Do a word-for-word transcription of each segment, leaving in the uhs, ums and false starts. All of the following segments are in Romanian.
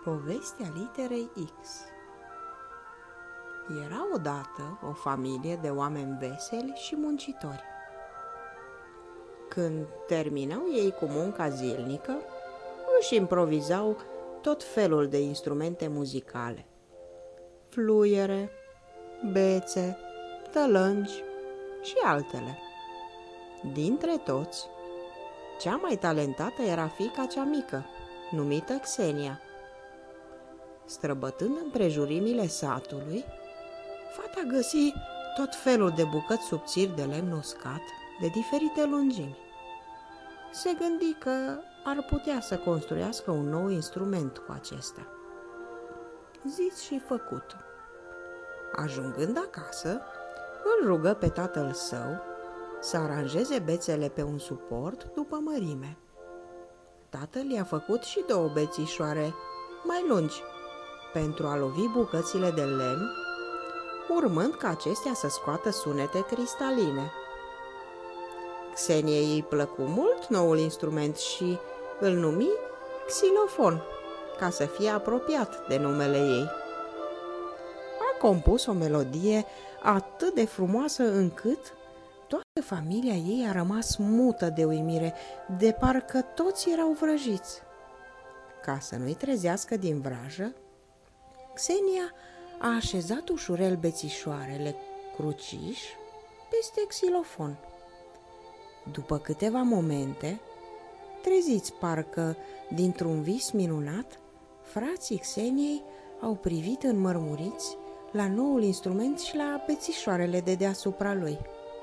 Povestea literei X. Era odată o familie de oameni veseli și muncitori. Când terminau ei cu munca zilnică, își improvizau tot felul de instrumente muzicale: fluiere, bețe, tălângi și altele. Dintre toți, cea mai talentată era fiica cea mică, numită Xenia. Străbătând împrejurimile satului, fata găsi tot felul de bucăți subțiri de lemn uscat, de diferite lungimi. Se gândi că ar putea să construiască un nou instrument cu acestea. Zis și făcut. Ajungând acasă, îl rugă pe tatăl său să aranjeze bețele pe un suport după mărime. Tatăl i-a făcut și două bețișoare mai lungi pentru a lovi bucățile de lemn, urmând ca acestea să scoată sunete cristaline. Xeniei îi plăcu mult noul instrument și îl numi xilofon, ca să fie apropiat de numele ei. A compus o melodie atât de frumoasă încât toată familia ei a rămas mută de uimire, de parcă toți erau vrăjiți. Ca să nu-i trezească din vrajă, Xenia a așezat ușurel bețișoarele cruciș peste xilofon. După câteva momente, treziți parcă dintr-un vis minunat, frații Xeniei au privit înmărmuriți la noul instrument și la bețișoarele de deasupra lui.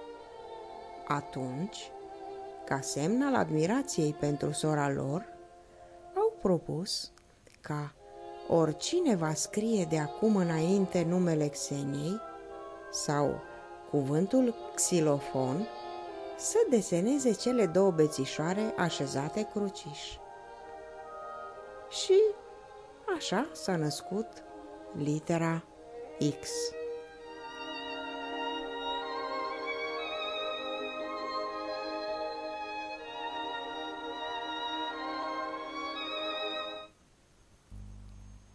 Atunci, ca semn al admirației pentru sora lor, au propus ca oricine va scrie de acum înainte numele Xeniei sau cuvântul xilofon să deseneze cele două bețișoare așezate cruciș. Și așa s-a născut litera X.